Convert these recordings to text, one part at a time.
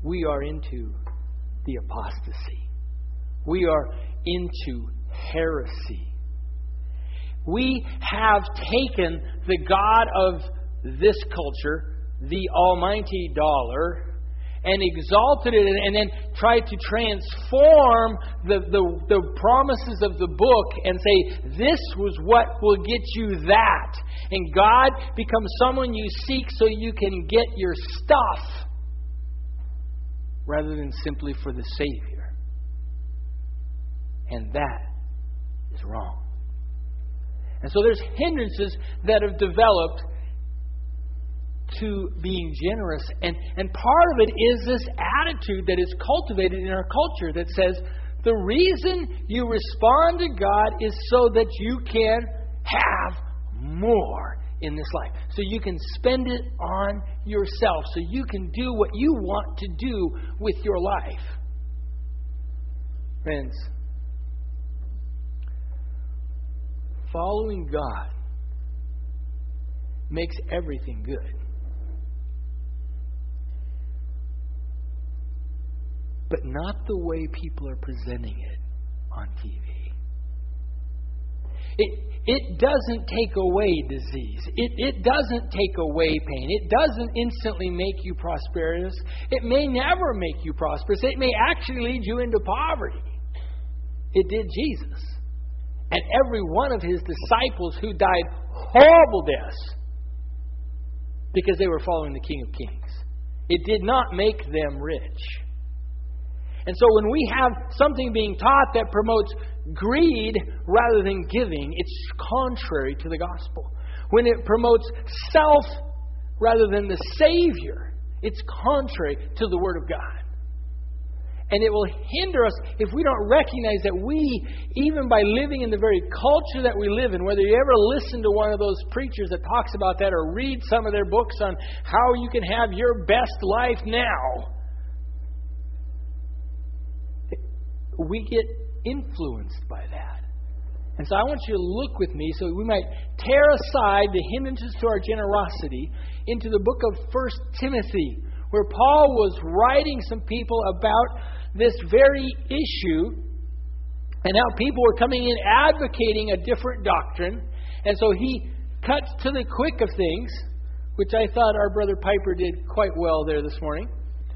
we are into the apostasy. We are into heresy. We have taken the God of this culture, the almighty dollar, and exalted it and then tried to transform the promises of the book and say, this was what will get you that. And God becomes someone you seek so you can get your stuff rather than simply for the Savior. And that is wrong. And so there's hindrances that have developed to being generous. And part of it is this attitude that is cultivated in our culture that says the reason you respond to God is so that you can have more in this life. So you can spend it on yourself. So you can do what you want to do with your life. Friends, following God makes everything good. But not the way people are presenting it on TV. It doesn't take away disease. It doesn't take away pain. It doesn't instantly make you prosperous. It may never make you prosperous. It may actually lead you into poverty. It did Jesus. And every one of his disciples who died horrible deaths because they were following the King of Kings. It did not make them rich. And so when we have something being taught that promotes greed rather than giving, it's contrary to the gospel. When it promotes self rather than the Savior, it's contrary to the Word of God. And it will hinder us if we don't recognize that we, even by living in the very culture that we live in, whether you ever listen to one of those preachers that talks about that or read some of their books on how you can have your best life now, we get influenced by that. And so I want you to look with me so we might tear aside the hindrances to our generosity into the book of 1 Timothy, where Paul was writing some people about this very issue and how people were coming in advocating a different doctrine. And so he cuts to the quick of things, which I thought our brother Piper did quite well there this morning,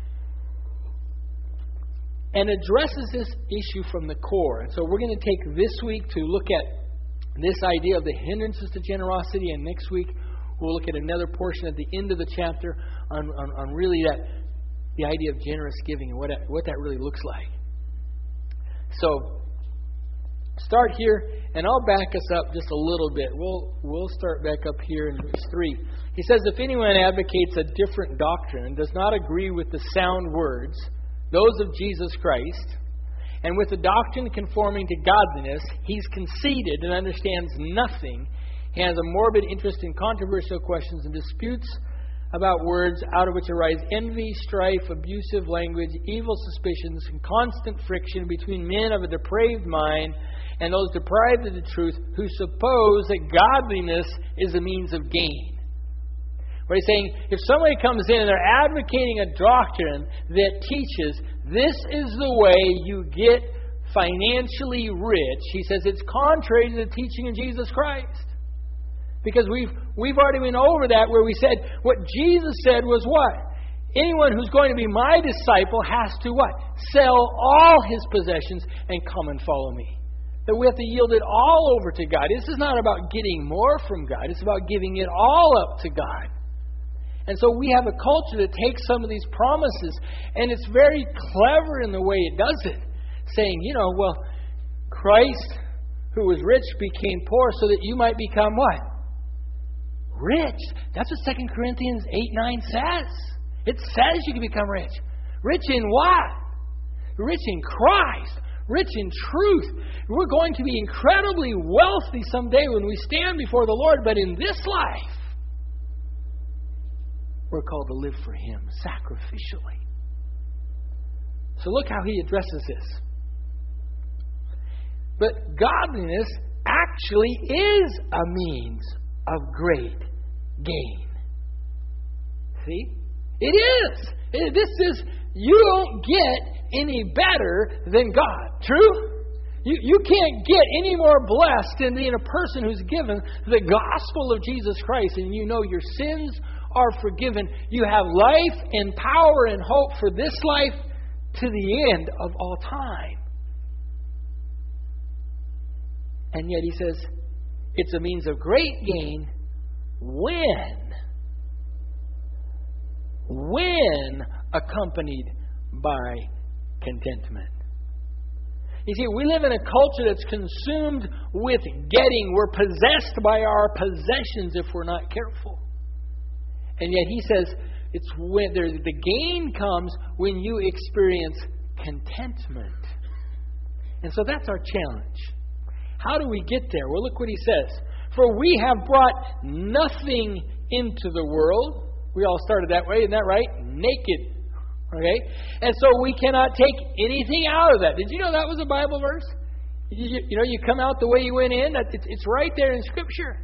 and addresses this issue from the core. And so we're going to take this week to look at this idea of the hindrances to generosity, and next week we'll look at another portion at the end of the chapter on really the idea of generous giving and what that really looks like. So start here, and I'll back us up just a little bit. We'll start back up here in verse 3. He says, if anyone advocates a different doctrine and does not agree with the sound words, those of Jesus Christ, and with the doctrine conforming to godliness, he's conceited and understands nothing. He has a morbid interest in controversial questions and disputes about words, out of which arise envy, strife, abusive language, evil suspicions, and constant friction between men of a depraved mind and those deprived of the truth, who suppose that godliness is a means of gain. Where he's saying, if somebody comes in and they're advocating a doctrine that teaches this is the way you get financially rich, he says it's contrary to the teaching of Jesus Christ. Because we've already been over that, where we said what Jesus said was what? Anyone who's going to be my disciple has to what? Sell all his possessions and come and follow me. That we have to yield it all over to God. This is not about getting more from God. It's about giving it all up to God. And so we have a culture that takes some of these promises, and it's very clever in the way it does it. Saying, well, Christ, who was rich, became poor so that you might become what? Rich. That's what 2 Corinthians 8:9 says. It says you can become rich. Rich in what? Rich in Christ. Rich in truth. We're going to be incredibly wealthy someday when we stand before the Lord, but in this life, we're called to live for Him sacrificially. So look how he addresses this. But godliness actually is a means of great gain. See? It is. You don't get any better than God. True? You can't get any more blessed than being a person who's given the gospel of Jesus Christ, and you know your sins are forgiven. You have life and power and hope for this life to the end of all time. And yet he says it's a means of great gain when accompanied by contentment. You see, we live in a culture that's consumed with getting. We're possessed by our possessions if we're not careful. And yet he says it's when the gain comes when you experience contentment. And so that's our challenge. How do we get there? Well, look what he says. For we have brought nothing into the world. We all started that way, isn't that right? Naked. Okay? And so we cannot take anything out of that. Did you know that was a Bible verse? You come out the way you went in. It's right there in Scripture.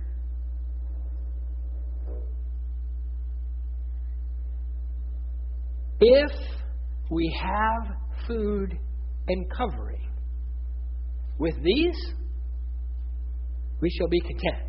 If we have food and covering, with these, we shall be content.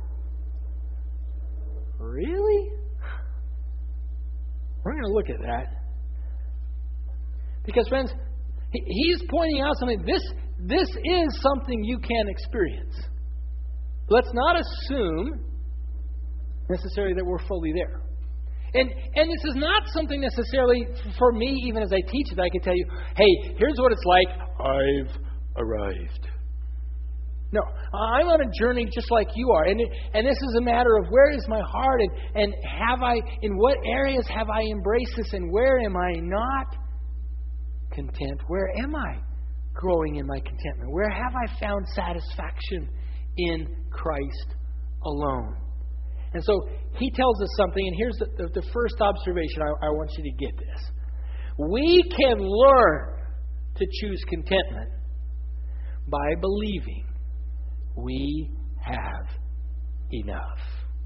Really? We're going to look at that. Because, friends, he's pointing out something. This is something you can experience. Let's not assume necessarily that we're fully there. And this is not something necessarily for me, even as I teach it, I can tell you, hey, here's what it's like. I've arrived. No, I'm on a journey just like you are. And this is a matter of where is my heart and in what areas have I embraced this and where am I not content? Where am I growing in my contentment? Where have I found satisfaction in Christ alone? And so he tells us something, and here's the first observation. I want you to get this. We can learn to choose contentment by believing we have enough.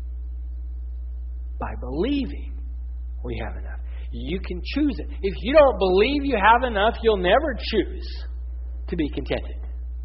By believing we have enough. You can choose it. If you don't believe you have enough, you'll never choose to be contented.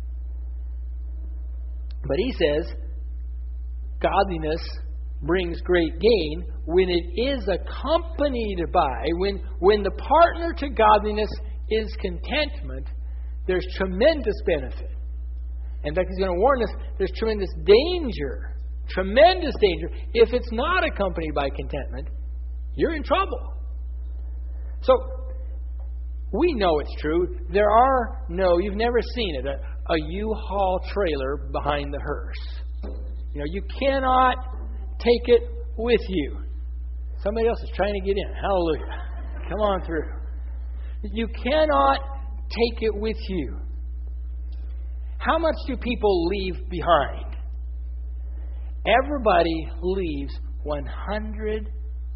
But he says, godliness brings great gain when it is accompanied by, when the partner to godliness is contentment, there's tremendous benefit. In fact, he's going to warn us, there's tremendous danger. Tremendous danger. If it's not accompanied by contentment, you're in trouble. So, we know it's true. You've never seen it, a U-Haul trailer behind the hearse. You cannot take it with you. Somebody else is trying to get in. Hallelujah. Come on through. You cannot take it with you. How much do people leave behind? Everybody leaves 100%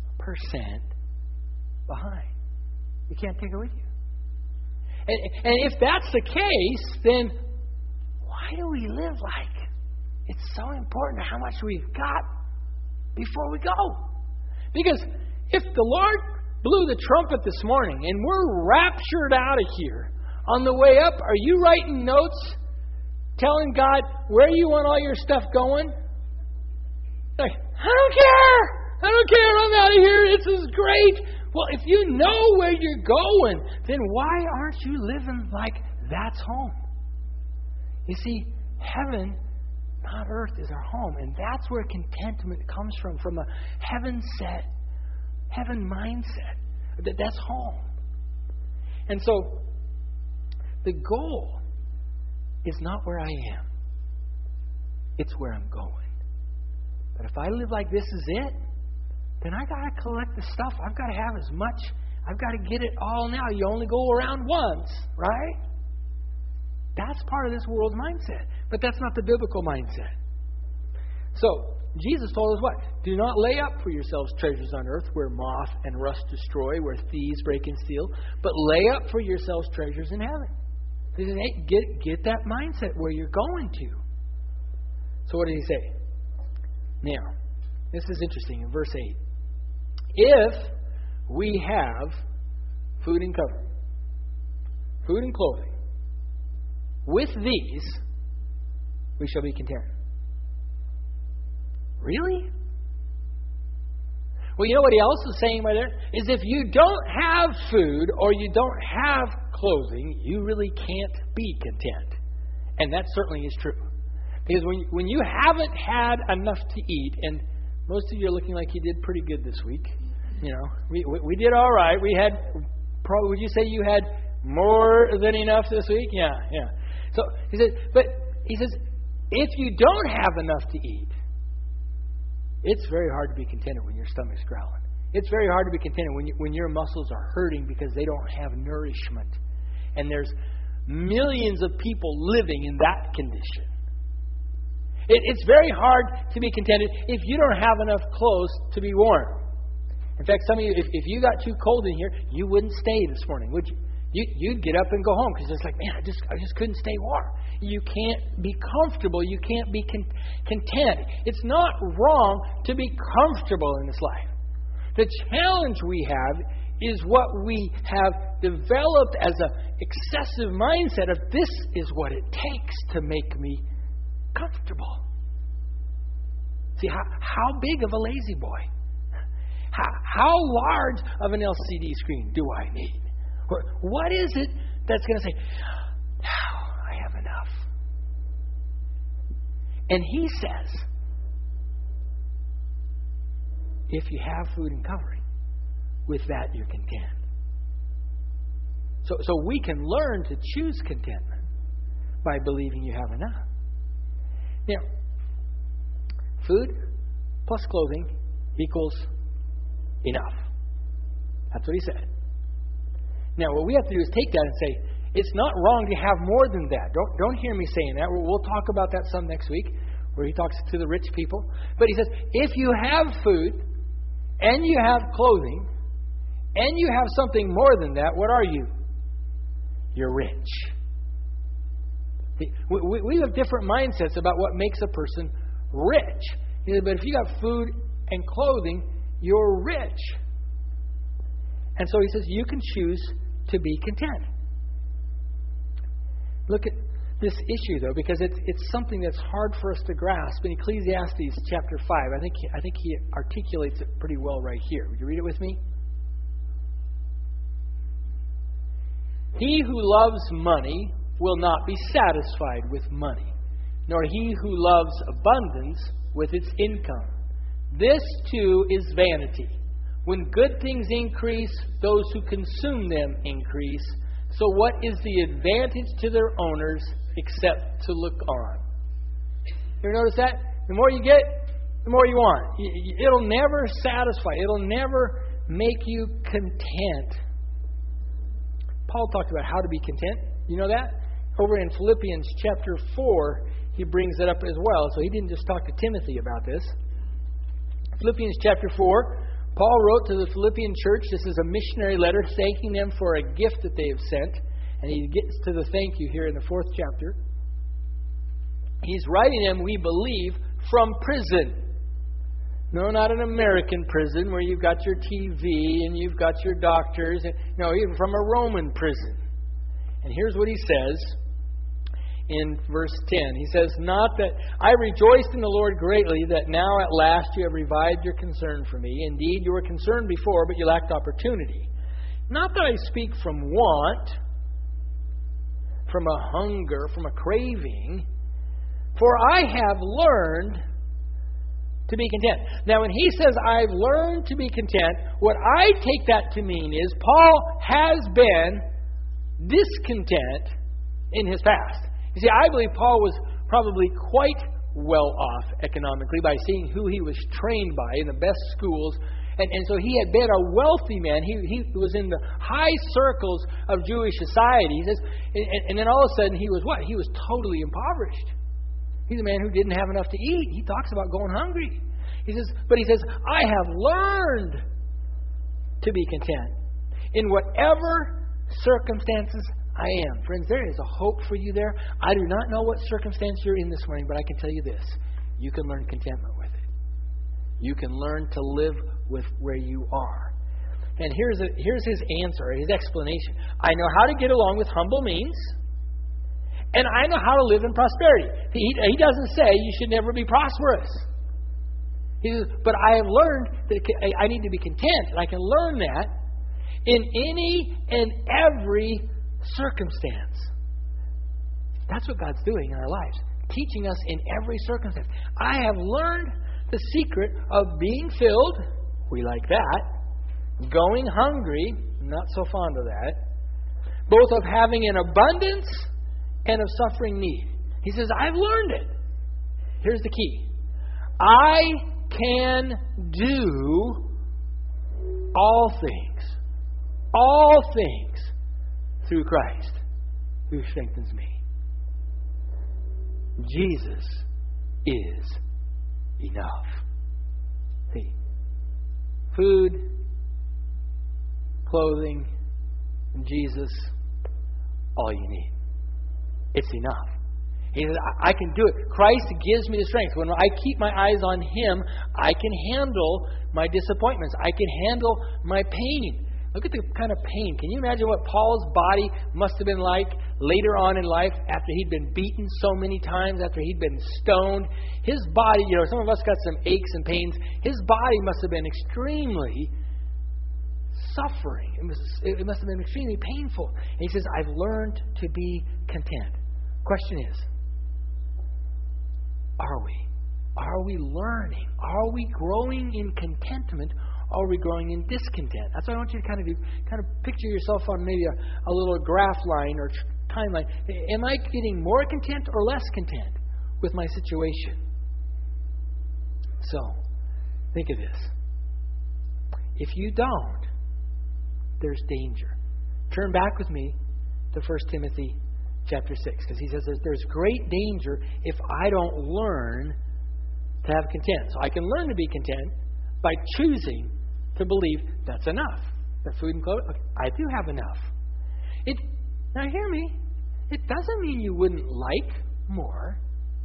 behind. You can't take it with you. And if that's the case, then why do we live like it's so important how much we've got before we go? Because if the Lord blew the trumpet this morning and we're raptured out of here, on the way up, are you writing notes telling God where you want all your stuff going? Like, I don't care, I'm out of here, this is great. Well, if you know where you're going, then why aren't you living like that's home? You see, heaven, not earth, is our home. And that's where contentment comes from a heaven mindset. That's home. And so, the goal is not where I am. It's where I'm going. But if I live like this is it, then I got to collect the stuff. I've got to have as much. I've got to get it all now. You only go around once, right? That's part of this world's mindset. But that's not the biblical mindset. So, Jesus told us what? Do not lay up for yourselves treasures on earth where moth and rust destroy, where thieves break and steal, but lay up for yourselves treasures in heaven. He said, hey, get that mindset where you're going to. So what did he say? Now, this is interesting in verse 8. If we have food and covering, food and clothing. With these, we shall be content. Really? Well, you know what he else is saying right there? Is if you don't have food or you don't have clothing, you really can't be content. And that certainly is true. Because when you haven't had enough to eat, and most of you are looking like you did pretty good this week. You know, we did all right. We had, probably, would you say you had more than enough this week? Yeah. So he says, if you don't have enough to eat, it's very hard to be contented when your stomach's growling. It's very hard to be contented when your muscles are hurting because they don't have nourishment. And there's millions of people living in that condition. It's very hard to be contented if you don't have enough clothes to be warm. In fact, some of you, if you got too cold in here, you wouldn't stay this morning, would you? You'd get up and go home because it's like, man, I just couldn't stay warm. You can't be comfortable. You can't be content. It's not wrong to be comfortable in this life. The challenge we have is what we have developed as an excessive mindset of this is what it takes to make me comfortable. See, how big of a lazy boy? How large of an LCD screen do I need? What is it that's going to say, now I have enough? And he says, if you have food and covering, with that you're content. So we can learn to choose contentment by believing you have enough. Now, food plus clothing equals enough. That's what he said. Now, what we have to do is take that and say, it's not wrong to have more than that. Don't hear me saying that. We'll talk about that some next week, where he talks to the rich people. But he says, if you have food, and you have clothing, and you have something more than that, what are you? You're rich. We have different mindsets about what makes a person rich. He said, but if you got food and clothing, you're rich. And so he says, you can choose to be content. Look at this issue, though, because it's something that's hard for us to grasp. In Ecclesiastes chapter 5, I think he articulates it pretty well right here. Would you read it with me? He who loves money will not be satisfied with money, nor he who loves abundance with its income. This too is vanity. When good things increase, those who consume them increase. So what is the advantage to their owners except to look on? You ever notice that? The more you get, the more you want. It'll never satisfy. It'll never make you content. Paul talked about how to be content. You know that? Over in Philippians chapter 4, he brings it up as well. So he didn't just talk to Timothy about this. Philippians chapter 4, Paul wrote to the Philippian church. This is a missionary letter thanking them for a gift that they have sent. And he gets to the thank you here in the 4th chapter. He's writing them, we believe, from prison. No, not an American prison where you've got your TV and you've got your doctors. No, even from a Roman prison. And here's what he says in verse 10. He says, not that I rejoiced in the Lord greatly that now at last you have revived your concern for me. Indeed, you were concerned before, but you lacked opportunity. Not that I speak from want, from a hunger, from a craving, for I have learned to be content. Now, when he says, I've learned to be content, what I take that to mean is Paul has been discontent in his past. You see, I believe Paul was probably quite well off economically by seeing who he was trained by in the best schools. And so he had been a wealthy man. He was in the high circles of Jewish society. He says, and then all of a sudden he was what? He was totally impoverished. He's a man who didn't have enough to eat. He talks about going hungry. He says, I have learned to be content in whatever circumstances I am. Friends, there is a hope for you there. I do not know what circumstance you're in this morning, but I can tell you this. You can learn contentment with it. You can learn to live with where you are. And here's his answer, his explanation. I know how to get along with humble means, and I know how to live in prosperity. He doesn't say you should never be prosperous. He says, but I have learned that I need to be content, and I can learn that in any and every circumstance. That's what God's doing in our lives, teaching us in every circumstance. I have learned the secret of being filled, we like that, going hungry, not so fond of that, both of having an abundance and of suffering need. He says, I've learned it. Here's the key. I can do all things through Christ who strengthens me. Jesus is enough. See, food, clothing, and Jesus, all you need. It's enough. He says, I can do it. Christ gives me the strength. When I keep my eyes on Him, I can handle my disappointments. I can handle my pain. Look at the kind of pain. Can you imagine what Paul's body must have been like later on in life after he'd been beaten so many times, after he'd been stoned? His body, some of us got some aches and pains. His body must have been extremely suffering. It must have been extremely painful. And he says, I've learned to be content. Question is, are we? Are we learning? Are we growing in contentment? Are we growing in discontent? That's what I want you to kind of do. Kind of picture yourself on maybe a little graph line or timeline. Am I getting more content or less content with my situation? So, think of this. If you don't, there's danger. Turn back with me to 1 Timothy chapter 6, because he says there's great danger if I don't learn to have content. So I can learn to be content by choosing to believe that's enough. That food and clothes, I do have enough. Now hear me. It doesn't mean you wouldn't like more.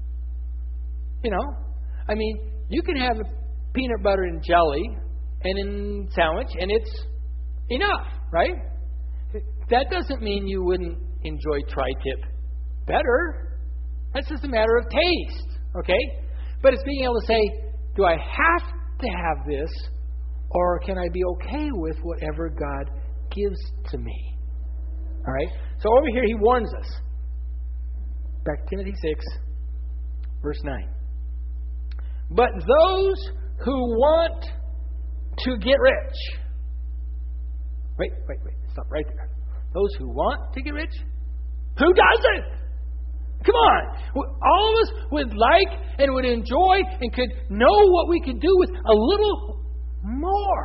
I mean, you can have a peanut butter and jelly and in sandwich, and it's enough, right? That doesn't mean you wouldn't enjoy tri-tip better. That's just a matter of taste, okay? But it's being able to say, do I have to have this, or can I be okay with whatever God gives to me? All right? So over here he warns us. Back to Timothy 6, verse 9. But those who want to get rich. Wait. Stop right there. Those who want to get rich? Who doesn't? Come on. All of us would like and would enjoy and could know what we could do with a little more.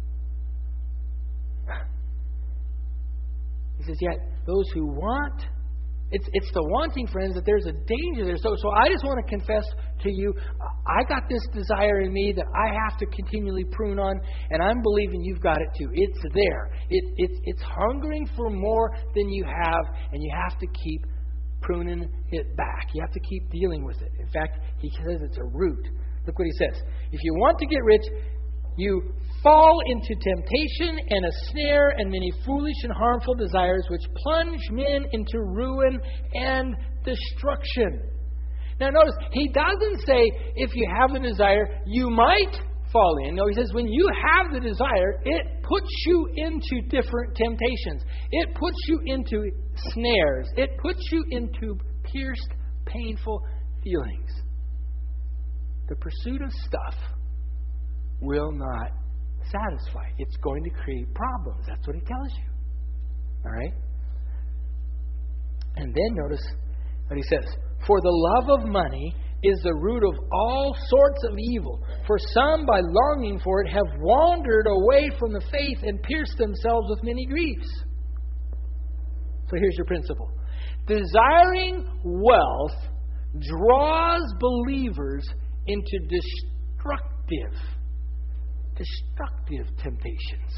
He says, yet those who want, it's the wanting, friends, that there's a danger there. So I just want to confess to you, I got this desire in me that I have to continually prune on, and I'm believing you've got it too. It's there. It's hungering for more than you have, and you have to keep pruning it back. You have to keep dealing with it. In fact, he says it's a root. Look what he says. If you want to get rich, you fall into temptation and a snare and many foolish and harmful desires which plunge men into ruin and destruction. Now notice, he doesn't say if you have a desire, you might fall in. No, he says when you have the desire, it puts you into different temptations. It puts you into snares. It puts you into pierced, painful feelings. The pursuit of stuff will not satisfy. It's going to create problems. That's what he tells you. All right? And then notice what he says. For the love of money is the root of all sorts of evil. For some, by longing for it, have wandered away from the faith and pierced themselves with many griefs. So here's your principle. Desiring wealth draws believers into destructive temptations.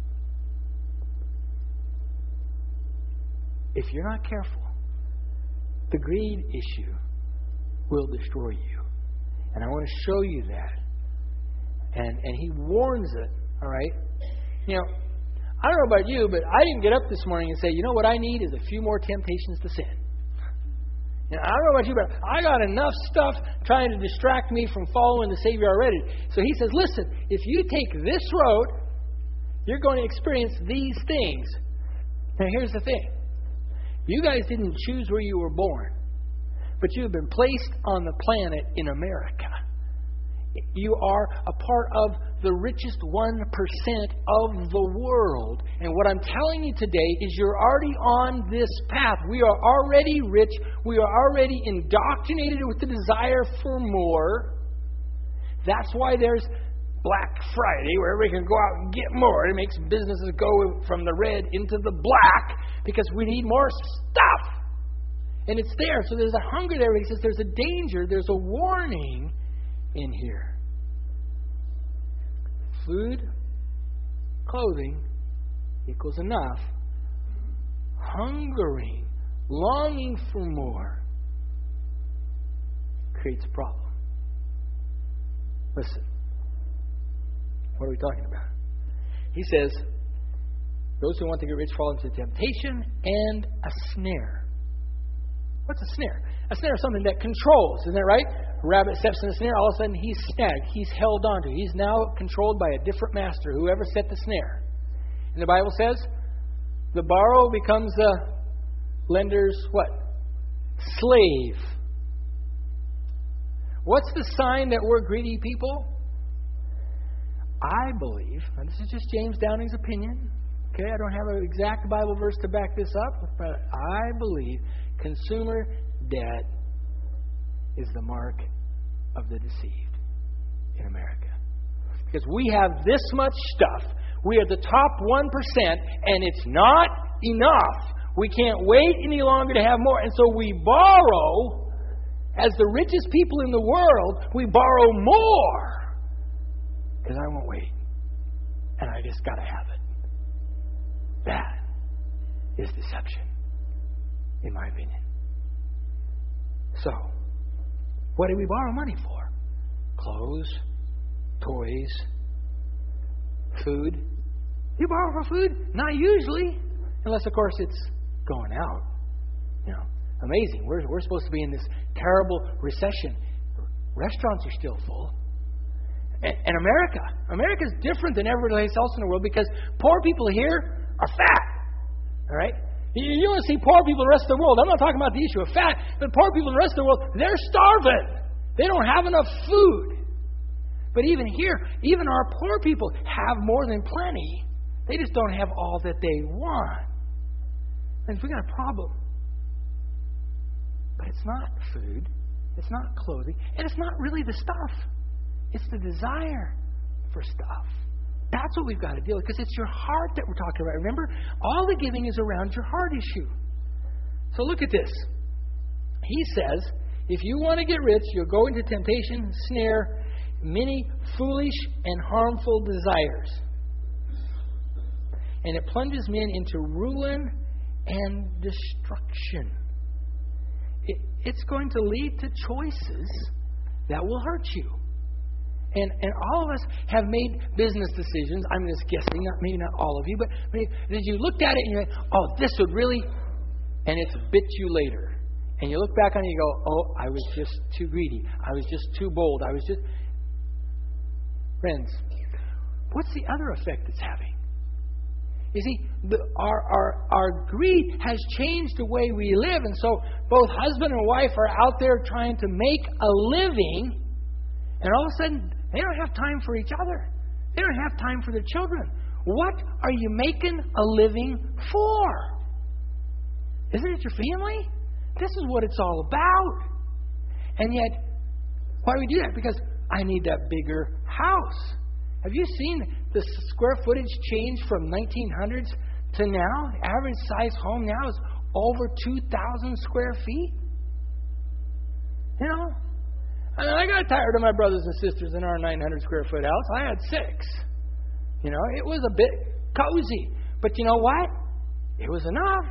If you're not careful, the greed issue will destroy you. And I want to show you that. And he warns it, all right? I don't know about you, but I didn't get up this morning and say, you know what I need is a few more temptations to sin. I don't know about you, but I got enough stuff trying to distract me from following the Savior already. So he says, listen, if you take this road, you're going to experience these things. Now here's the thing. You guys didn't choose where you were born, but you have been placed on the planet in America. You are a part of the richest 1% of the world. And what I'm telling you today is you're already on this path. We are already rich. We are already indoctrinated with the desire for more. That's why there's Black Friday, where everybody can go out and get more. It makes businesses go from the red into the black because we need more stuff. And it's there. So there's a hunger there. He says there's a danger, there's a warning in here. Food, clothing equals enough. Hungering, longing for more creates a problem. Listen, what are we talking about? He says, those who want to get rich fall into temptation and a snare. What's a snare? A snare is something that controls, isn't that right? A rabbit steps in the snare, all of a sudden he's snagged. He's held onto. He's now controlled by a different master, whoever set the snare. And the Bible says, the borrower becomes the lender's what? Slave. What's the sign that we're greedy people? I believe, and this is just James Downing's opinion, okay, I don't have an exact Bible verse to back this up, but I believe consumer debt is the mark of the deceived in America. Because we have this much stuff. We are the top 1%, and it's not enough. We can't wait any longer to have more. And so we borrow, as the richest people in the world, we borrow more. Because I won't wait. And I just got to have it. That is deception, in my opinion. So, what do we borrow money for? Clothes, toys, food. You borrow for food? Not usually. Unless, of course, it's going out. Amazing. We're supposed to be in this terrible recession. Restaurants are still full. And America's different than every place else in the world because poor people here are fat. All right? You want to see poor people in the rest of the world. I'm not talking about the issue of fat, but poor people in the rest of the world, they're starving. They don't have enough food. But even here, even our poor people have more than plenty. They just don't have all that they want. And we got a problem. But it's not food. It's not clothing. And it's not really the stuff. It's the desire for stuff. That's what we've got to deal with because it's your heart that we're talking about. Remember, all the giving is around your heart issue. So look at this. He says, if you want to get rich, you'll go into temptation, snare, many foolish and harmful desires. And it plunges men into ruin and destruction. It's going to lead to choices that will hurt you. And all of us have made business decisions. I'm just guessing, maybe not all of you, but did you looked at it and you went, oh, this would really, and it's bit you later. And you look back on it and you go, oh, I was just too greedy. I was just too bold. Friends, what's the other effect it's having? You see, our greed has changed the way we live. And so both husband and wife are out there trying to make a living. And all of a sudden, they don't have time for each other. They don't have time for their children. What are you making a living for? Isn't it your family? This is what it's all about. And yet, why do we do that? Because I need that bigger house. Have you seen the square footage change from 1900s to now? The average size home now is over 2,000 square feet. I got tired of my brothers and sisters in our 900 square foot house. I had 6. It was a bit cozy. But you know what? It was enough.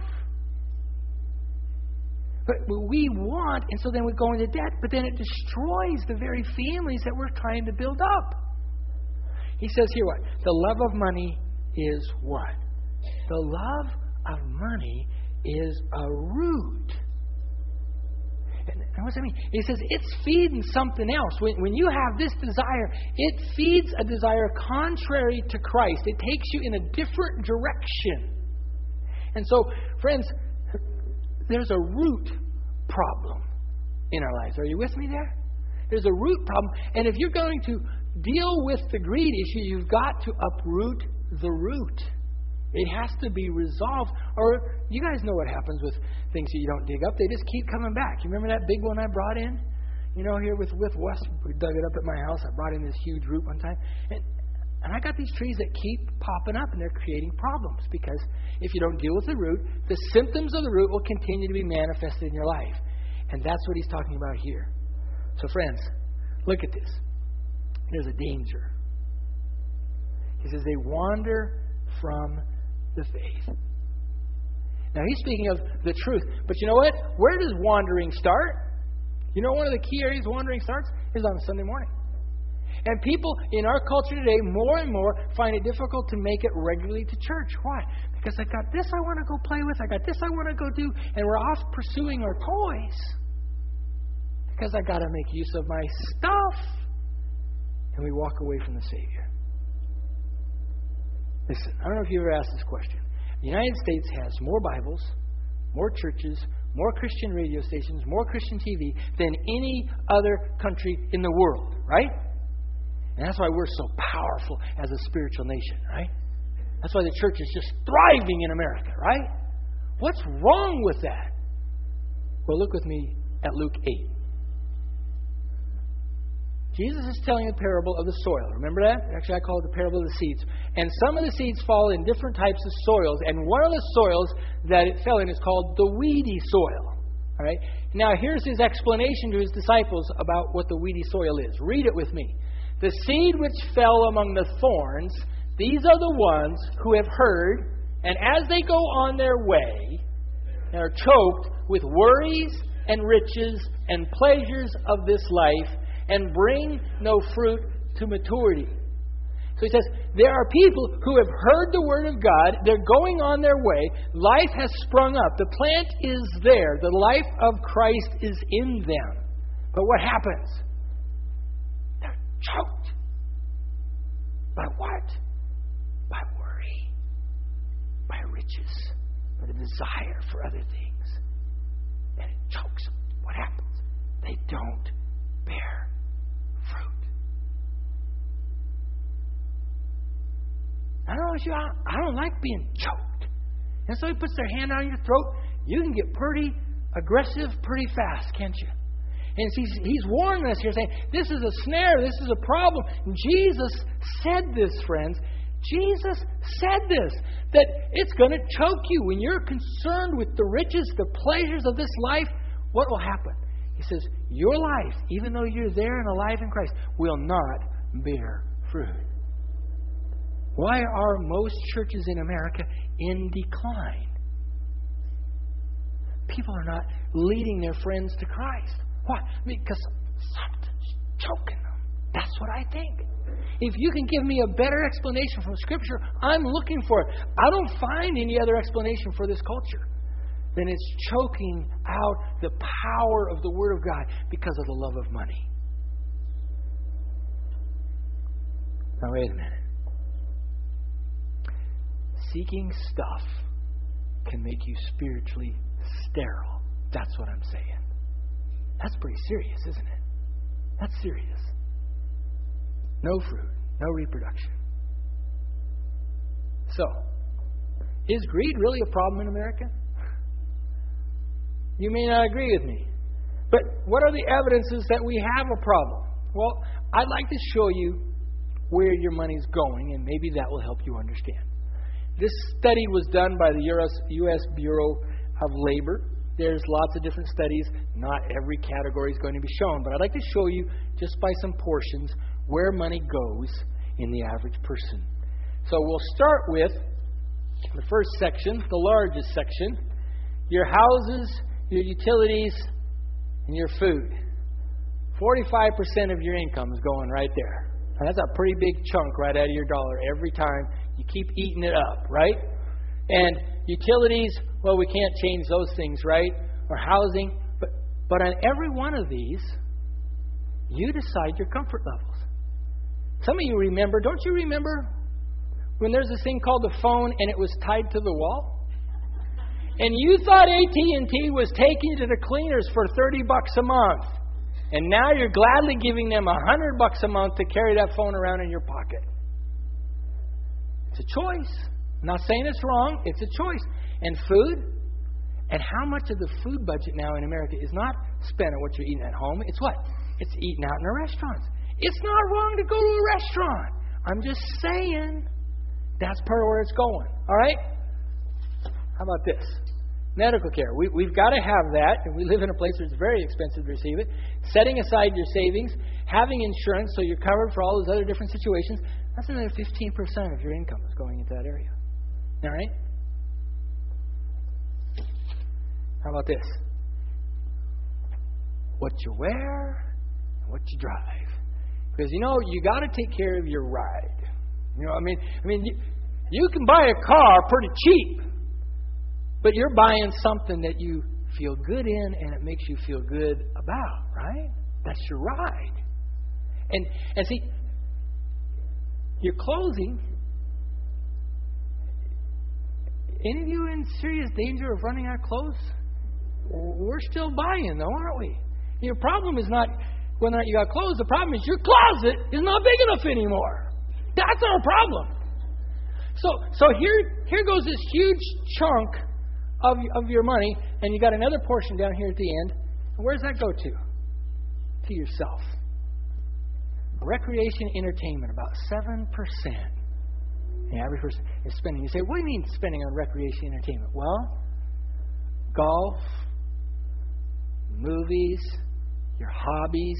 But we want, and so then we go into debt, but then it destroys the very families that we're trying to build up. He says here what? The love of money is what? the love of money is a root. And what does that mean? He says it's feeding something else. When you have this desire, it feeds a desire contrary to Christ. It takes you in a different direction. And so, friends, there's a root problem in our lives. Are you with me there? There's a root problem. And if you're going to deal with the greed issue, you've got to uproot the root. It has to be resolved. Or you guys know what happens with things that you don't dig up. They just keep coming back. You remember that big one I brought in? Here with Wes, we dug it up at my house. I brought in this huge root one time. And I got these trees that keep popping up, and they're creating problems. Because if you don't deal with the root, the symptoms of the root will continue to be manifested in your life. And that's what he's talking about here. So friends, look at this. There's a danger. He says they wander from the faith. Now he's speaking of the truth. But you know what? Where does wandering start? One of the key areas wandering starts is on Sunday morning. And people in our culture today, more and more, find it difficult to make it regularly to church. Why? Because I got this I want to go play with. I got this I want to go do. And we're off pursuing our toys. Because I got to make use of my stuff. And we walk away from the Savior. Listen, I don't know if you ever asked this question. The United States has more Bibles, more churches, more Christian radio stations, more Christian TV than any other country in the world, right? And that's why we're so powerful as a spiritual nation, right? That's why the church is just thriving in America, right? What's wrong with that? Well, look with me at Luke 8. Jesus is telling a parable of the soil. Remember that? Actually, I call it the parable of the seeds. And some of the seeds fall in different types of soils. And one of the soils that it fell in is called the weedy soil. All right. Now, here's his explanation to his disciples about what the weedy soil is. Read it with me. The seed which fell among the thorns, these are the ones who have heard, and as they go on their way, they are choked with worries and riches and pleasures of this life, and bring no fruit to maturity. So he says, there are people who have heard the word of God. They're going on their way. Life has sprung up. The plant is there. The life of Christ is in them. But what happens? They're choked. By what? By worry. By riches. By the desire for other things. And it chokes them. What happens? They don't bear fruit. I don't like being choked. And so he puts their hand on your throat. You can get pretty aggressive pretty fast, can't you? And he's warning us here, saying, this is a snare, this is a problem. And Jesus said this, friends. Jesus said this, that it's going to choke you. When you're concerned with the riches, the pleasures of this life, what will happen? He says, your life, even though you're there and alive in Christ, will not bear fruit. Why are most churches in America in decline? People are not leading their friends to Christ. Why? Because something's choking them. That's what I think. If you can give me a better explanation from Scripture, I'm looking for it. I don't find any other explanation for this culture than it's choking out the power of the Word of God because of the love of money. Now, wait a minute. Seeking stuff can make you spiritually sterile. That's what I'm saying. That's pretty serious, isn't it? That's serious. No fruit, no reproduction. So, is greed really a problem in America? You may not agree with me. But what are the evidences that we have a problem? Well, I'd like to show you where your money's going, and maybe that will help you understand. This study was done by the U.S. Bureau of Labor. There's lots of different studies. Not every category is going to be shown, but I'd like to show you, just by some portions, where money goes in the average person. So we'll start with the first section, the largest section, your houses, your utilities, and your food. 45% of your income is going right there. Now, that's a pretty big chunk right out of your dollar every time. You keep eating it up, right? And utilities, well, we can't change those things, right? Or housing. But on every one of these, you decide your comfort levels. Some of you remember, don't you remember when there's this thing called the phone and it was tied to the wall? And you thought AT&T was taking you to the cleaners for $30 a month. And now you're gladly giving them $100 a month to carry that phone around in your pocket. It's a choice. I'm not saying it's wrong. It's a choice. And food. And how much of the food budget now in America is not spent on what you're eating at home? It's what? It's eaten out in the restaurants. It's not wrong to go to a restaurant. I'm just saying that's part of where it's going. All right? How about this? Medical care. We've got to have that, and we live in a place where it's very expensive to receive it. Setting aside your savings, having insurance so you're covered for all those other different situations, that's another 15% of your income is going into that area. All right? How about this? What you wear and what you drive. Because, you got to take care of your ride. You can buy a car pretty cheap, but you're buying something that you feel good in and it makes you feel good about, right? That's your ride. And see, your clothing, any of you in serious danger of running out of clothes? We're still buying, though, aren't we? Your problem is not whether or not you got clothes. The problem is your closet is not big enough anymore. That's our problem. So here goes this huge chunk of your money, and you got another portion down here at the end. And where does that go to? To yourself. Recreation, entertainment, about 7%. The average person is spending. You say, what do you mean spending on recreation, entertainment? Well, golf, movies, your hobbies,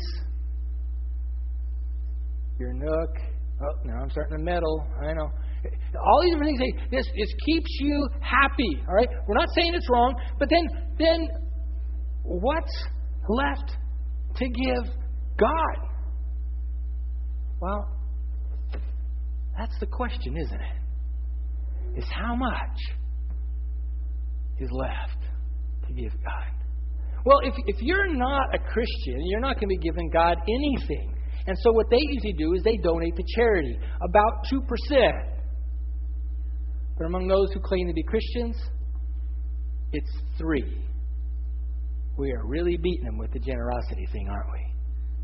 your nook. Oh, now I'm starting to meddle. I know. All these different things. This keeps you happy. All right. We're not saying it's wrong, but then what's left to give God? Well, that's the question, isn't it? Is how much is left to give God? Well, if you're not a Christian, you're not going to be giving God anything. And so what they usually do is they donate to charity, about 2%. But among those who claim to be Christians, it's 3%. We are really beating them with the generosity thing, aren't we?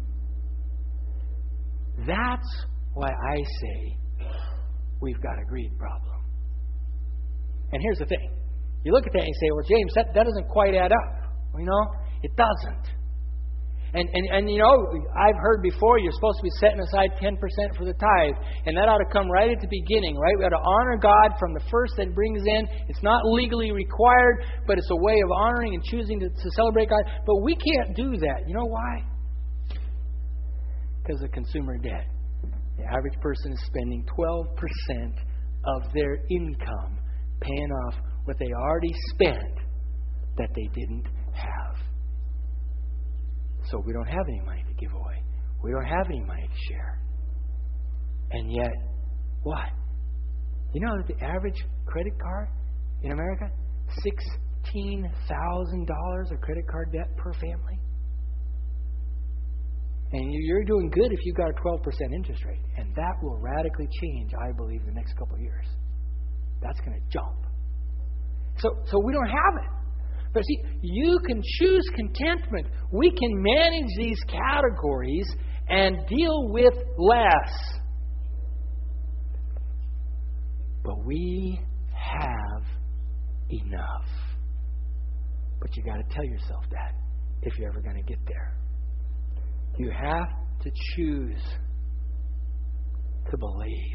That's why I say we've got a greed problem. And here's the thing. You look at that and you say, well, James, that doesn't quite add up. Well, it doesn't. And I've heard before you're supposed to be setting aside 10% for the tithe. And that ought to come right at the beginning, right? We ought to honor God from the first that it brings in. It's not legally required, but it's a way of honoring and choosing to celebrate God. But we can't do that. You know why? Because of consumer debt. The average person is spending 12% of their income paying off what they already spent that they didn't have. So we don't have any money to give away. We don't have any money to share. And yet, what? You know that the average credit card in America, $16,000 of credit card debt per family? And you're doing good if you've got a 12% interest rate. And that will radically change, I believe, in the next couple of years. That's going to jump. So we don't have it. But see, you can choose contentment. We can manage these categories and deal with less. But we have enough. But you got to tell yourself that if you're ever going to get there. You have to choose to believe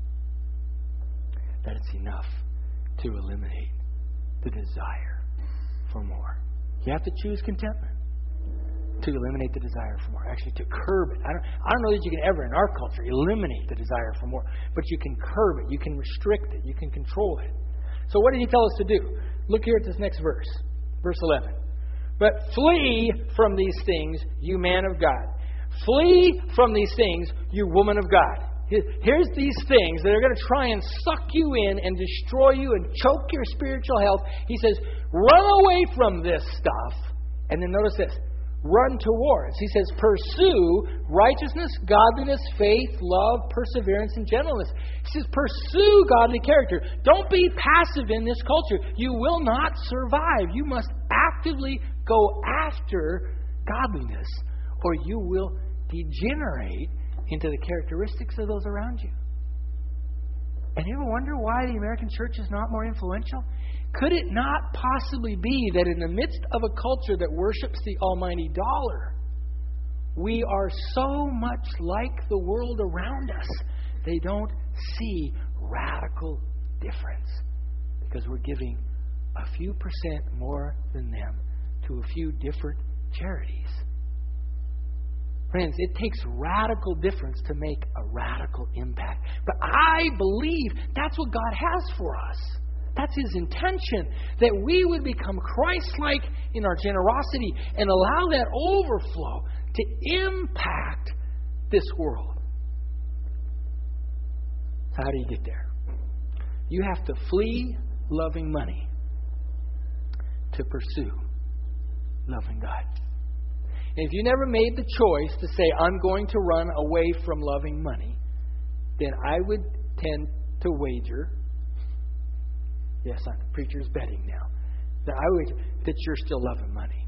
that it's enough to eliminate the desire for more. You have to choose contentment to eliminate the desire for more. Actually, to curb it. I don't know that you can ever, in our culture, eliminate the desire for more. But you can curb it. You can restrict it. You can control it. So what did he tell us to do? Look here at this next verse. Verse 11. But flee from these things, you man of God. Flee from these things, you woman of God. Here's these things that are going to try and suck you in and destroy you and choke your spiritual health. He says, run away from this stuff. And then notice this. Run towards. He says, pursue righteousness, godliness, faith, love, perseverance, and gentleness. He says, pursue godly character. Don't be passive in this culture. You will not survive. You must actively go after godliness, or you will degenerate into the characteristics of those around you. And you ever wonder why the American church is not more influential? Could it not possibly be that in the midst of a culture that worships the almighty dollar, we are so much like the world around us, they don't see radical difference because we're giving a few percent more than them to a few different charities. Friends, it takes radical difference to make a radical impact. But I believe that's what God has for us. That's His intention, that we would become Christ-like in our generosity and allow that overflow to impact this world. So how do you get there? You have to flee loving money to pursue loving God. And if you never made the choice to say, I'm going to run away from loving money, then I would tend to wager, yes, I'm the preacher's betting now, that you're still loving money.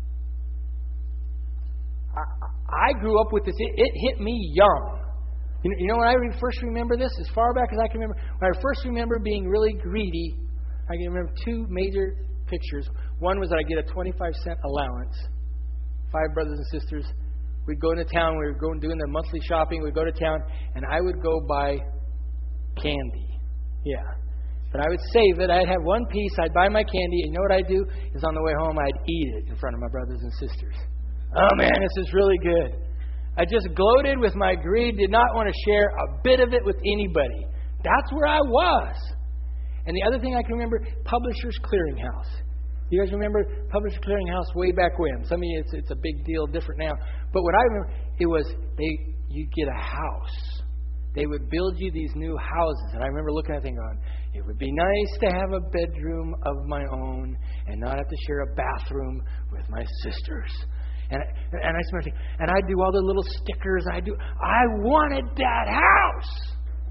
I grew up with this. It hit me young. You know when I first remember this? As far back as I can remember, when I first remember being really greedy, I can remember two major pictures. One was that I get a 25-cent allowance. 5 brothers and sisters. We'd go into town. We were going doing the monthly shopping. We'd go to town, and I would go buy candy. Yeah. But I would save it. I'd have one piece. I'd buy my candy. And you know what I'd do? Is on the way home, I'd eat it in front of my brothers and sisters. Oh, man, this is really good. I just gloated with my greed. Did not want to share a bit of it with anybody. That's where I was. And the other thing I can remember, Publishers Clearinghouse. You guys remember Publishers Clearinghouse way back when? Some of you, it's a big deal, different now. But what I remember, it was you'd get a house. They would build you these new houses. And I remember looking at that thing going, it would be nice to have a bedroom of my own and not have to share a bathroom with my sisters. And I remember thinking, and I'd do all the little stickers. I wanted that house.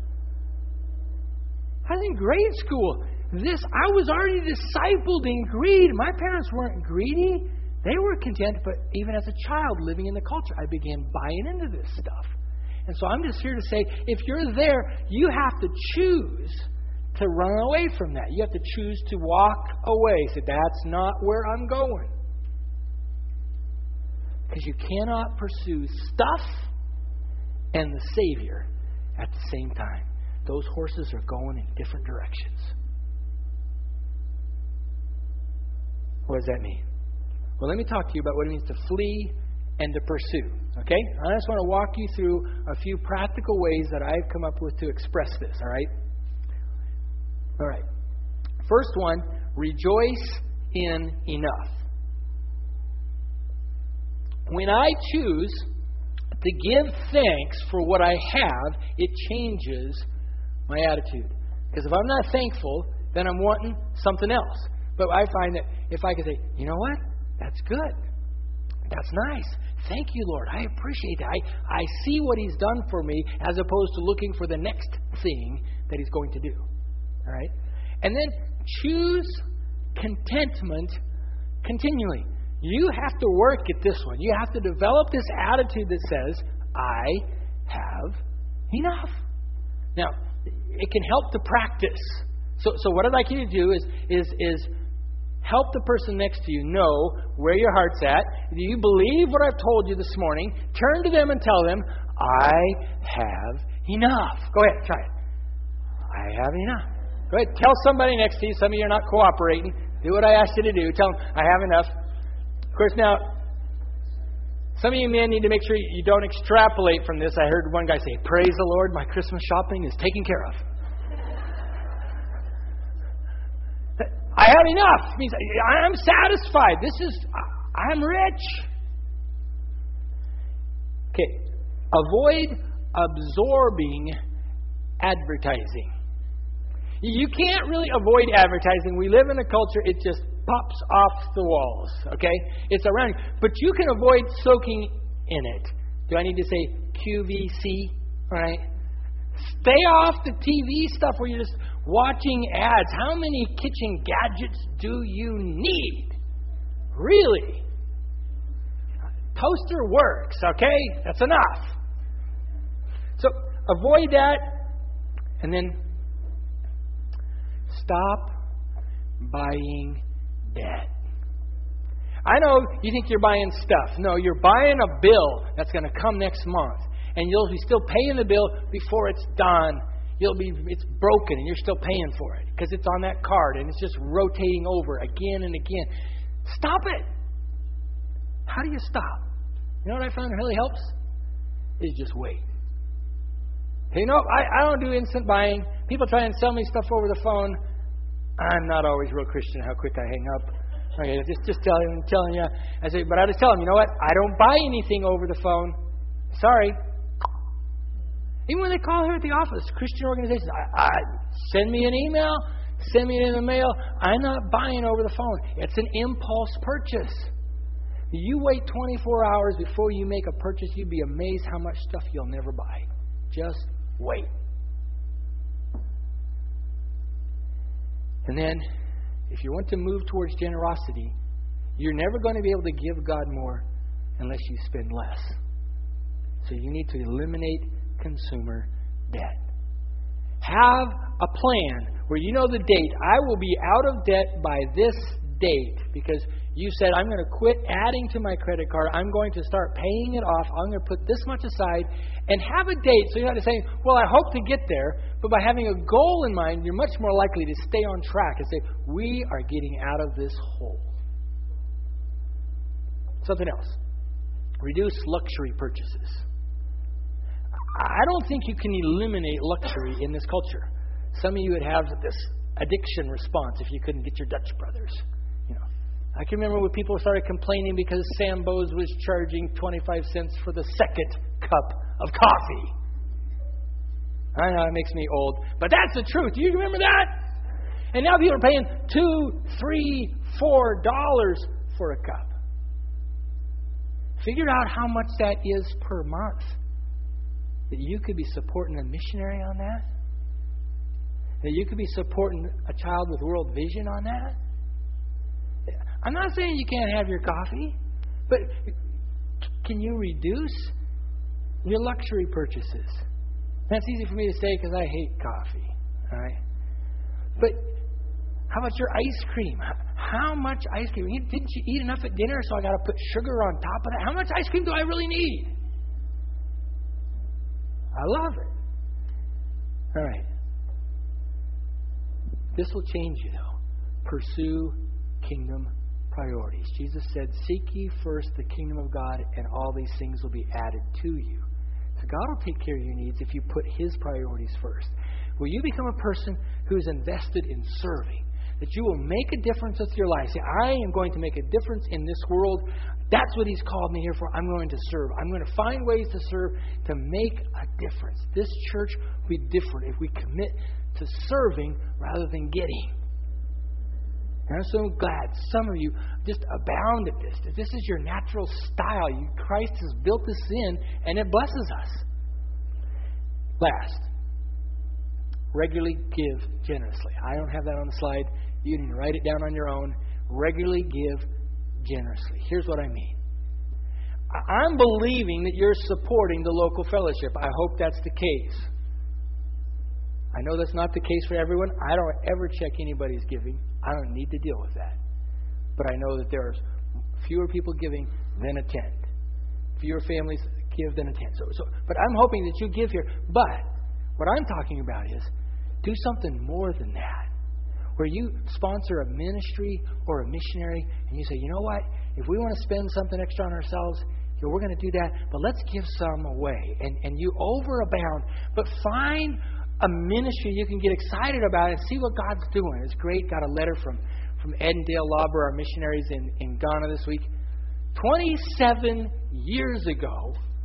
I was in grade school. I was already discipled in greed. My parents weren't greedy. They were content, but even as a child living in the culture, I began buying into this stuff. And so I'm just here to say, if you're there, you have to choose to run away from that. You have to choose to walk away. Say, that's not where I'm going. Because you cannot pursue stuff and the Savior at the same time. Those horses are going in different directions. What does that mean? Well, let me talk to you about what it means to flee and to pursue. Okay? I just want to walk you through a few practical ways that I've come up with to express this. All right? All right. First one, rejoice in enough. When I choose to give thanks for what I have, it changes my attitude. Because if I'm not thankful, then I'm wanting something else. But I find that if I can say, you know what? That's good. That's nice. Thank you, Lord. I appreciate that. I see what He's done for me as opposed to looking for the next thing that He's going to do. All right? And then choose contentment continually. You have to work at this one. You have to develop this attitude that says, I have enough. Now, it can help to practice. So what I'd like you to do is help the person next to you know where your heart's at. Do you believe what I've told you this morning? Turn to them and tell them, I have enough. Go ahead, try it. I have enough. Go ahead, tell somebody next to you. Some of you are not cooperating. Do what I asked you to do. Tell them, I have enough. Of course, now, some of you men need to make sure you don't extrapolate from this. I heard one guy say, praise the Lord, my Christmas shopping is taken care of. I have enough. It means I'm satisfied. I'm rich. Okay. Avoid absorbing advertising. You can't really avoid advertising. We live in a culture, it just pops off the walls, okay? It's around you. But you can avoid soaking in it. Do I need to say QVC? All right? Stay off the TV stuff where you're just watching ads. How many kitchen gadgets do you need? Really? Toaster works, okay? That's enough. So avoid that, and then stop buying debt. I know you think you're buying stuff. No, you're buying a bill that's going to come next month. And you'll be still paying the bill before it's done. It's broken and you're still paying for it because it's on that card and it's just rotating over again and again. Stop it. How do you stop? You know what I found really helps? Is just wait. Hey, no, I don't do instant buying. People try and sell me stuff over the phone. I'm not always real Christian how quick I hang up. Okay, just telling you. I say, but I just tell them, you know what? I don't buy anything over the phone. Sorry. Even when they call here at the office, Christian organizations, I send me an email, send me it in the mail. I'm not buying over the phone. It's an impulse purchase. You wait 24 hours before you make a purchase, you'd be amazed how much stuff you'll never buy. Just wait. And then, if you want to move towards generosity, you're never going to be able to give God more unless you spend less. So you need to eliminate consumer debt. Have a plan where you know the date. I will be out of debt by this date because you said, I'm going to quit adding to my credit card. I'm going to start paying it off. I'm going to put this much aside and have a date. So you're not saying, well, I hope to get there. But by having a goal in mind, you're much more likely to stay on track and say, we are getting out of this hole. Something else. Reduce luxury purchases. I don't think you can eliminate luxury in this culture. Some of you would have this addiction response if you couldn't get your Dutch Brothers. You know, I can remember when people started complaining because Sambo's was charging 25 cents for the second cup of coffee. I know it makes me old, but that's the truth. Do you remember that? And now people are paying $2, $3, $4 for a cup. Figure out how much that is per month. That you could be supporting a missionary on that. That you could be supporting a child with World Vision on that. I'm not saying you can't have your coffee, but can you reduce your luxury purchases? That's easy for me to say because I hate coffee. All right? But how about your ice cream? How much ice cream? Didn't you eat enough at dinner, so I got to put sugar on top of that? How much ice cream do I really need? I love it. All right. This will change you, though. Pursue kingdom priorities. Jesus said, seek ye first the kingdom of God, and all these things will be added to you. So God will take care of your needs if you put His priorities first. Will you become a person who is invested in serving? That you will make a difference with your life. Say, I am going to make a difference in this world. That's what He's called me here for. I'm going to serve. I'm going to find ways to serve to make a difference. This church will be different if we commit to serving rather than getting. And I'm so glad some of you just abound at this. That this is your natural style. Christ has built this in, and it blesses us. Last, regularly give generously. I don't have that on the slide. You need to write it down on your own. Regularly give generously. Here's what I mean. I'm believing that you're supporting the local fellowship. I hope that's the case. I know that's not the case for everyone. I don't ever check anybody's giving. I don't need to deal with that. But I know that there's fewer people giving than attend. Fewer families give than attend. But I'm hoping that you give here. But what I'm talking about is do something more than that. Where you sponsor a ministry or a missionary and you say, you know what? If we want to spend something extra on ourselves, we're going to do that. But let's give some away. And you overabound. But find a ministry you can get excited about and see what God's doing. It's great. Got a letter from Ed and Dale Lauber, our missionaries in Ghana this week. 27 years ago,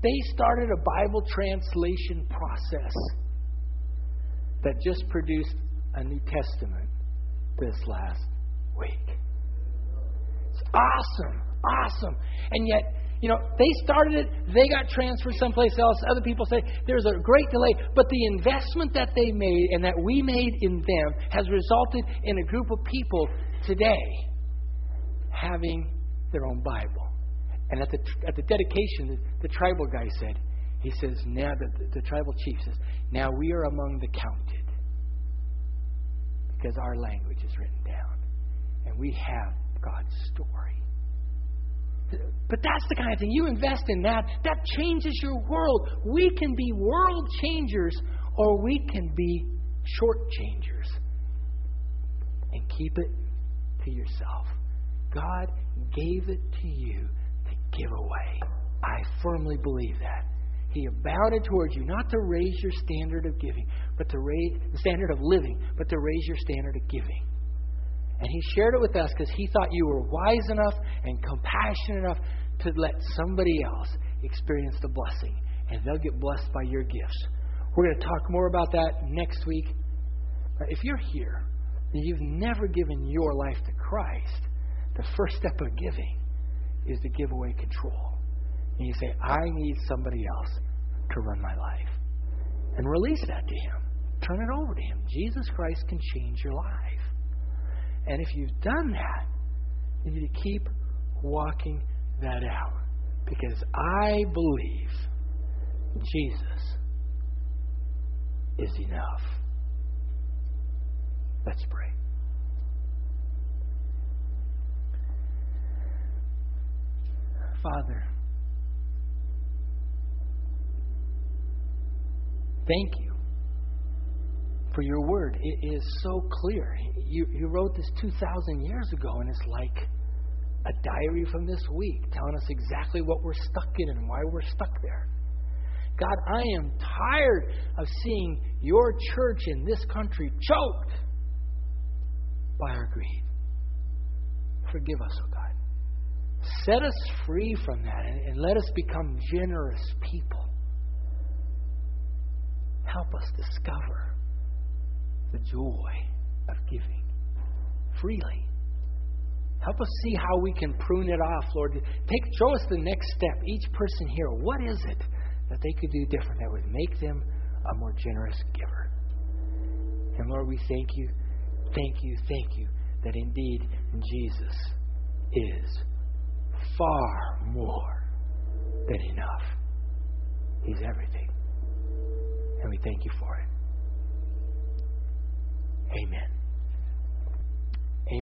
They started a Bible translation process that just produced a New Testament this last week. It's awesome. Awesome. And yet, they started it, they got transferred someplace else. Other people say there's a great delay. But the investment that they made and that we made in them has resulted in a group of people today having their own Bible. And at the dedication, the tribal guy said, he says, now the tribal chief says, now we are among the counted because our language is written down. And we have God's story. But that's the kind of thing. You invest in that. That changes your world. We can be world changers or we can be short changers. And keep it to yourself. God gave it to you to give away. I firmly believe that. He abounded towards you, not to raise your standard of giving, but to raise the standard of living, but to raise your standard of giving. And He shared it with us because He thought you were wise enough and compassionate enough to let somebody else experience the blessing. And they'll get blessed by your gifts. We're going to talk more about that next week. But if you're here and you've never given your life to Christ, the first step of giving is to give away control. And you say, I need somebody else to run my life. And release that to Him. Turn it over to Him. Jesus Christ can change your life. And if you've done that, you need to keep walking that out. Because I believe Jesus is enough. Let's pray. Father, thank you for your word. It is so clear. You wrote this 2,000 years ago, and it's like a diary from this week telling us exactly what we're stuck in and why we're stuck there. God, I am tired of seeing your church in this country choked by our greed. Forgive us, oh God. Set us free from that and let us become generous people. Help us discover the joy of giving freely. Help us see how we can prune it off, Lord. Show us the next step. Each person here, what is it that they could do different that would make them a more generous giver? And Lord, we thank you that indeed Jesus is far more than enough. He's everything. And we thank you for it. Amen.